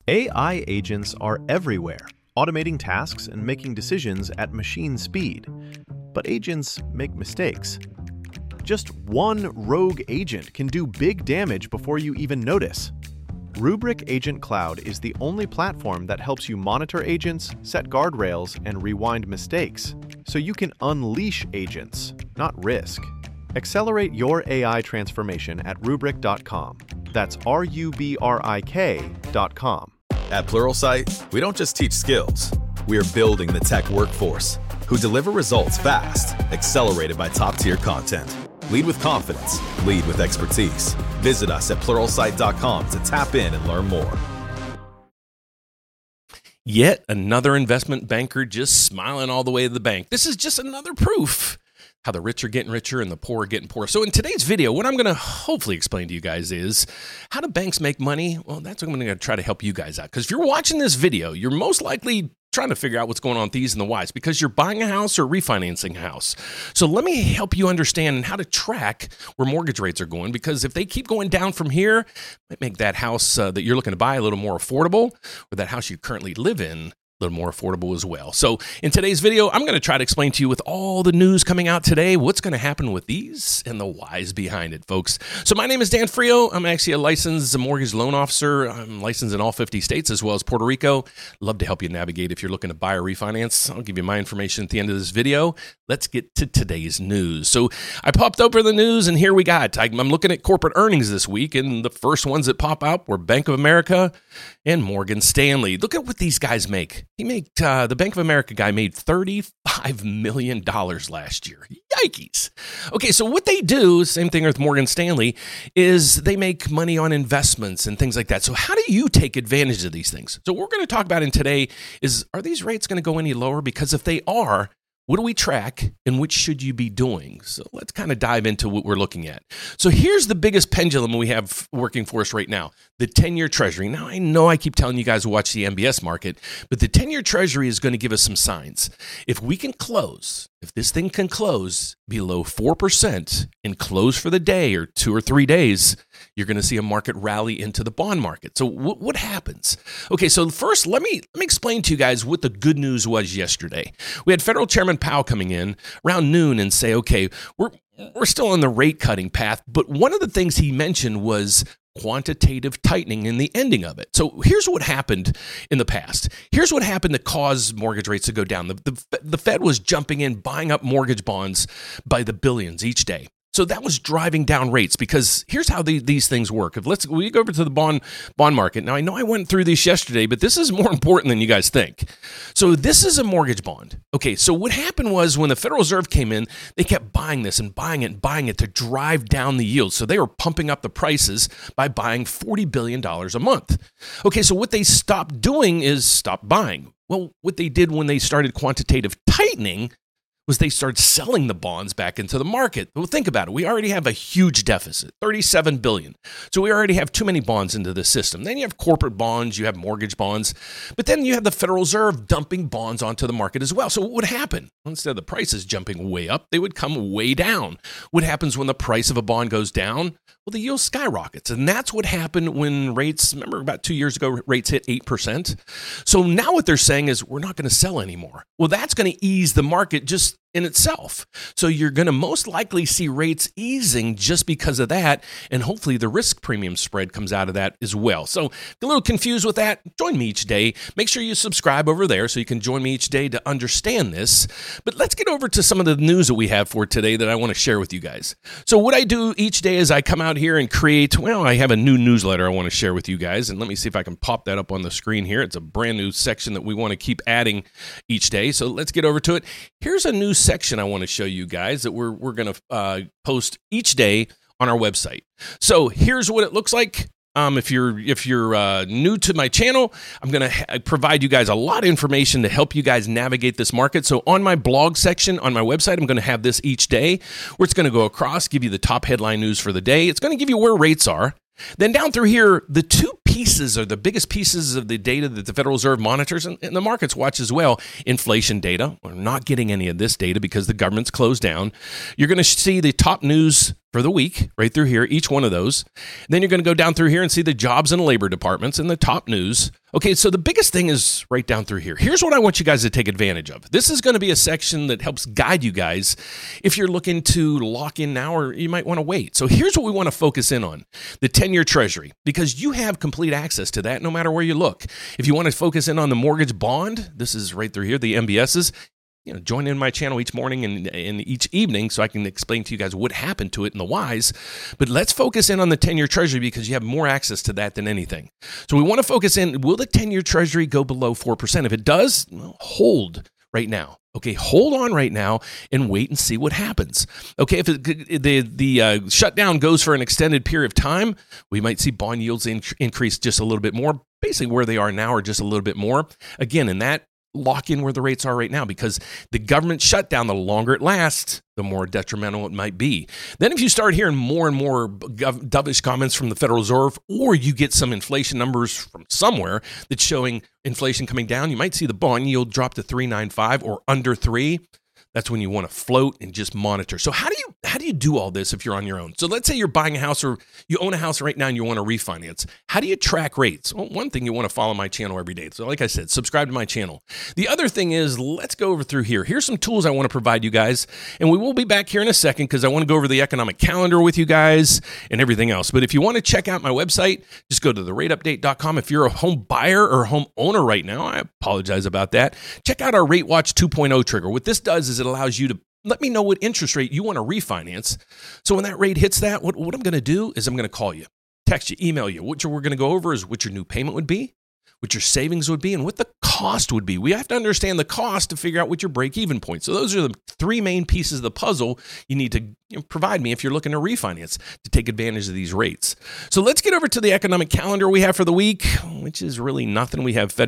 AI agents are everywhere, automating tasks and making decisions at machine speed. But agents make mistakes. Just one rogue agent can do big damage before you even notice. Rubrik Agent Cloud is the only platform that helps you monitor agents, set guardrails, and rewind mistakes, so you can unleash agents, not risk. Accelerate your AI transformation at Rubrik.com. That's RUBRIK.com. At Pluralsight, we don't just teach skills. We are building the tech workforce who deliver results fast, accelerated by top-tier content. Lead with confidence. Lead with expertise. Visit us at Pluralsight.com to tap in and learn more. Yet another investment banker just smiling all the way to the bank. This is just another proof how the rich are getting richer and the poor are getting poorer. So in today's video, what I'm going to hopefully explain to you guys is how do banks make money? Well, that's what I'm going to try to help you guys out. Because if you're watching this video, you're most likely trying to figure out what's going on with these and the whys because you're buying a house or refinancing a house. So let me help you understand how to track where mortgage rates are going, because if they keep going down from here, it might make that house that you're looking to buy a little more affordable, or that house you currently live in a little more affordable as well. So in today's video, I'm going to try to explain to you with all the news coming out today, what's going to happen with these and the whys behind it, folks. So my name is Dan Frio. I'm actually a licensed mortgage loan officer. I'm licensed in all 50 states as well as Puerto Rico. Love to help you navigate if you're looking to buy or refinance. I'll give you my information at the end of this video. Let's get to today's news. So I popped open the news and here we got, I'm looking at corporate earnings this week, and the first ones that pop out were Bank of America and Morgan Stanley. Look at what these guys make. The Bank of America guy made $35 million last year. Yikes. Okay, so what they do, same thing with Morgan Stanley, is they make money on investments and things like that. So how do you take advantage of these things? So what we're going to talk about in today is, are these rates going to go any lower? Because if they are, what do we track and which should you be doing? So let's kind of dive into what we're looking at. So here's the biggest pendulum we have working for us right now, the 10-year Treasury. Now, I know I keep telling you guys to watch the MBS market, but the 10-year Treasury is going to give us some signs. If this thing can close below 4% and close for the day or 2 or 3 days, you're going to see a market rally into the bond market. So what happens? Okay, so first, let me explain to you guys what the good news was yesterday. We had Federal Chairman Powell coming in around noon and say, okay, we're still on the rate cutting path, but one of the things he mentioned was quantitative tightening and the ending of it. So here's what happened in the past. Here's what happened that caused mortgage rates to go down. The Fed was jumping in, buying up mortgage bonds by the billions each day. So that was driving down rates, because here's how these things work. We go over to the bond market. Now, I know I went through this yesterday, but this is more important than you guys think. So this is a mortgage bond. Okay, so what happened was when the Federal Reserve came in, they kept buying this and buying it and buying it to drive down the yield. So they were pumping up the prices by buying $40 billion a month. Okay, so what they stopped doing is stop buying. Well, what they did when they started quantitative tightening was they started selling the bonds back into the market. Well, think about it. We already have a huge deficit, $37 billion. So we already have too many bonds into the system. Then you have corporate bonds, you have mortgage bonds, but then you have the Federal Reserve dumping bonds onto the market as well. So what would happen? Instead of the prices jumping way up, they would come way down. What happens when the price of a bond goes down? Well, the yield skyrockets. And that's what happened when rates, remember about 2 years ago, rates hit 8%. So now what they're saying is we're not going to sell anymore. Well, that's going to ease the market just in itself. So you're going to most likely see rates easing just because of that, and hopefully the risk premium spread comes out of that as well. So if you're a little confused with that, join me each day. Make sure you subscribe over there so you can join me each day to understand this. But let's get over to some of the news that we have for today that I want to share with you guys. So what I do each day is I come out here and create, I have a new newsletter I want to share with you guys, and let me see if I can pop that up on the screen here. It's a brand new section that we want to keep adding each day. So let's get over to it. Here's a new section I want to show you guys that we're going to post each day on our website. So here's what it looks like. If you're new to my channel, I'm going to provide you guys a lot of information to help you guys navigate this market. So on my blog section on my website, I'm going to have this each day where it's going to go across, give you the top headline news for the day. It's going to give you where rates are. Then down through here, the two pieces are the biggest pieces of the data that the Federal Reserve monitors and the markets watch as well. Inflation data. We're not getting any of this data because the government's closed down. You're going to see the top news for the week, right through here, each one of those. Then you're going to go down through here and see the jobs and labor departments and the top news. Okay, so the biggest thing is right down through here. Here's what I want you guys to take advantage of. This is going to be a section that helps guide you guys if you're looking to lock in now or you might want to wait. So here's what we want to focus in on, the 10-year Treasury, because you have complete access to that no matter where you look. If you want to focus in on the mortgage bond, this is right through here, the MBSs. Join in my channel each morning and each evening so I can explain to you guys what happened to it and the whys. But let's focus in on the 10-year Treasury because you have more access to that than anything. So we want to focus in, will the 10-year Treasury go below 4%? If it does, hold right now. Okay, hold on right now and wait and see what happens. Okay, if the shutdown goes for an extended period of time, we might see bond yields increase just a little bit more, basically where they are now or just a little bit more. Again, in that, lock in where the rates are right now because the government shutdown, the longer it lasts, the more detrimental it might be. Then if you start hearing more and more dovish comments from the Federal Reserve, or you get some inflation numbers from somewhere that's showing inflation coming down, you might see the bond yield drop to 3.95 or under 3. That's when you want to float and just monitor. So how do you do all this if you're on your own? So let's say you're buying a house or you own a house right now and you want to refinance. How do you track rates? Well, one thing, you want to follow my channel every day. So like I said, subscribe to my channel. The other thing is, let's go over through here. Here's some tools I want to provide you guys. And we will be back here in a second because I want to go over the economic calendar with you guys and everything else. But if you want to check out my website, just go to therateupdate.com. If you're a home buyer or home owner right now, I apologize about that. Check out our Rate Watch 2.0 trigger. What this does is it allows you to let me know what interest rate you want to refinance. So when that rate hits that, what I'm going to do is I'm going to call you, text you, email you. What we're going to go over is what your new payment would be, what your savings would be, and what the cost would be. We have to understand the cost to figure out what your break-even point. So those are the three main pieces of the puzzle you need to provide me if you're looking to refinance to take advantage of these rates. So let's get over to the economic calendar we have for the week, which is really nothing. We have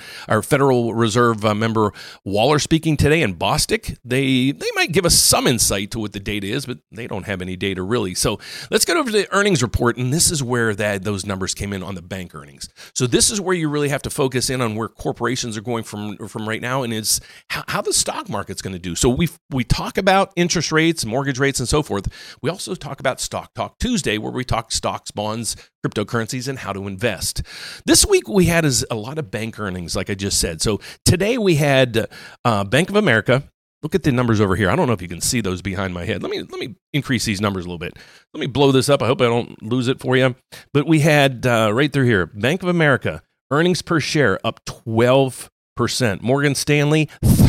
Federal Reserve member Waller speaking today in Bostic. They might give us some insight to what the data is, but they don't have any data really. So let's get over to the earnings report, and this is where those numbers came in on the bank earnings. So this is where you really have to focus in on where corporations are going from right now, and it's how the stock market's going to do. So we talk about interest rates, mortgage rates, and so forth. We also talk about Stock Talk Tuesday, where we talk stocks, bonds, cryptocurrencies, and how to invest. This week we had a lot of bank earnings, like I just said. So today we had Bank of America. Look at the numbers over here. I don't know if you can see those behind my head. Let me increase these numbers a little bit. Let me blow this up. I hope I don't lose it for you. But we had right through here, Bank of America, earnings per share up 12%. Morgan Stanley,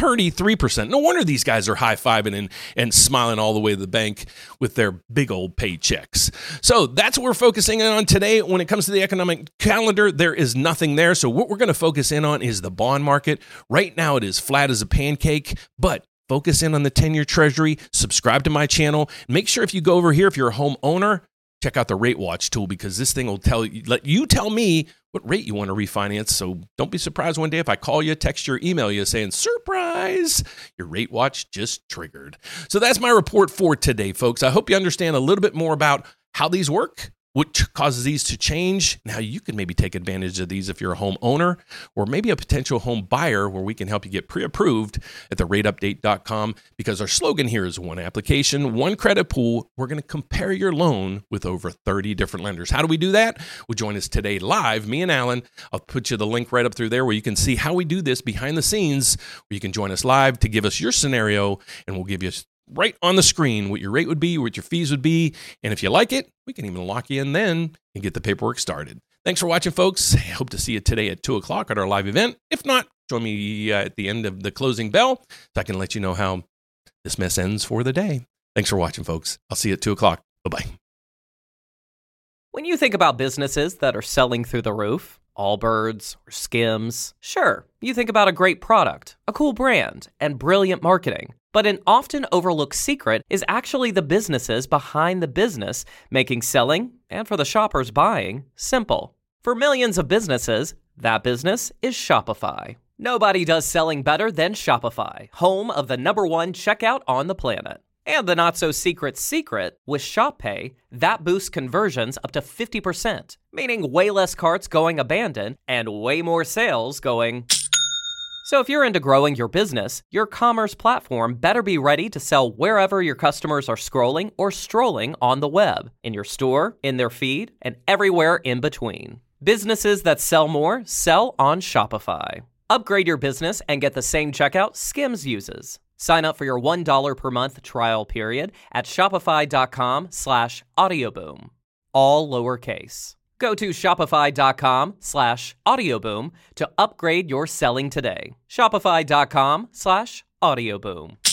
33%. No wonder these guys are high-fiving and smiling all the way to the bank with their big old paychecks. So that's what we're focusing on today. When it comes to the economic calendar, there is nothing there. So what we're going to focus in on is the bond market. Right now, it is flat as a pancake, but focus in on the 10-year Treasury. Subscribe to my channel. Make sure if you go over here, if you're a home owner, check out the Rate Watch tool because this thing will let you tell me what rate you want to refinance. So don't be surprised one day if I call you, text you, or email you saying, surprise, your Rate Watch just triggered. So that's my report for today, folks. I hope you understand a little bit more about how these work, what causes these to change, and how you can maybe take advantage of these if you're a home owner or maybe a potential home buyer, where we can help you get pre-approved at therateupdate.com, because our slogan here is one application, one credit pool. We're going to compare your loan with over 30 different lenders. How do we do that? Well, join us today live, me and Alan. I'll put you the link right up through there where you can see how we do this behind the scenes, where you can join us live to give us your scenario, and we'll give you right on the screen what your rate would be, what your fees would be. And if you like it, we can even lock you in then and get the paperwork started. Thanks for watching, folks. I hope to see you today at 2 o'clock at our live event. If not, join me at the end of the closing bell so I can let you know how this mess ends for the day. Thanks for watching, folks. I'll see you at 2 o'clock. Bye-bye. When you think about businesses that are selling through the roof, Allbirds or Skims, sure, you think about a great product, a cool brand, and brilliant marketing. But an often overlooked secret is actually the businesses behind the business, making selling, and for the shoppers buying, simple. For millions of businesses, that business is Shopify. Nobody does selling better than Shopify, home of the #1 checkout on the planet. And the not-so-secret secret, with Shop Pay, that boosts conversions up to 50%, meaning way less carts going abandoned and way more sales going So if you're into growing your business, your commerce platform better be ready to sell wherever your customers are scrolling or strolling on the web, in your store, in their feed, and everywhere in between. Businesses that sell more sell on Shopify. Upgrade your business and get the same checkout Skims uses. Sign up for your $1 per month trial period at shopify.com/audioboom. All lowercase. Go to shopify.com/audioboom to upgrade your selling today. Shopify.com/audioboom.